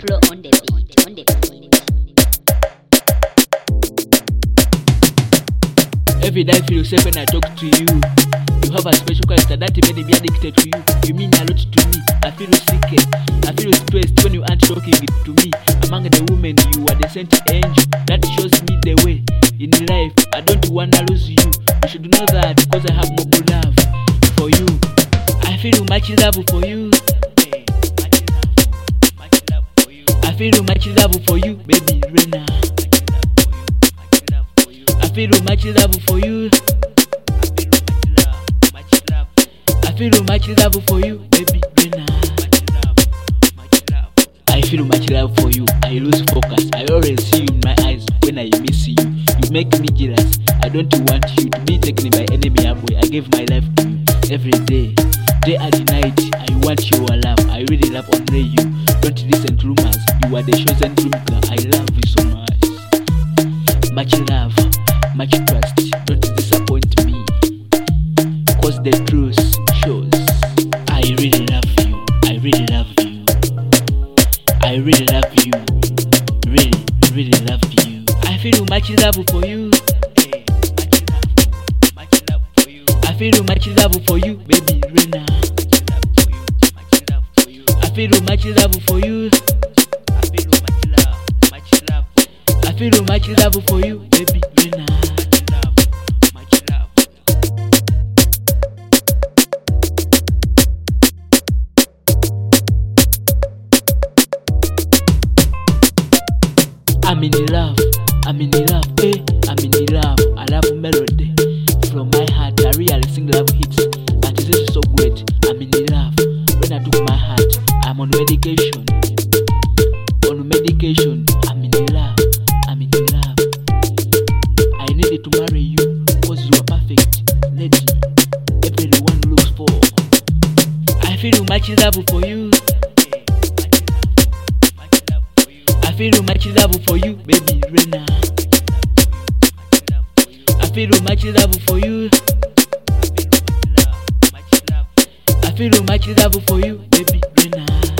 Flow on the beat, on the beat. Every day I feel safe when I talk to you. You have a special character that made me be addicted to you. You mean a lot to me. I feel sick. I feel stressed when you aren't talking it to me. Among the women, you are the sent angel that shows me the way. In life, I don't wanna lose you. You should know that because I have more love for you. I feel much love for you. I feel much love for you, baby Rena. I feel much love for you. I feel much love for you, baby Rena. I feel much love for you. I lose focus. I always see you in my eyes when I miss you. You make me jealous. I don't want you to be taken by enemy boy. I give my life to you every day, day and night. I want your love. I really love only you. Don't listen to rumors. You are the chosen girl. I love you so much. Much love, much trust. Don't disappoint me, cause the truth shows. I really love you. I really love you. I really love you. Really, really love you. I feel much love for you. I feel much love for you, baby Rena. I feel much love for you. I feel much love for you, baby Rena. I'm in love, I'm in love, I'm in love. I love melody from my heart. I really sing love hits, and this is so great. I'm in love. When I took my heart, I'm on medication. On medication, I'm in love. I'm in love. I needed to marry you, cause you are perfect lady everyone looks for. I feel much love for you. I feel much love for you, baby Rena. I feel much love for you. I feel much love for you, baby Rena.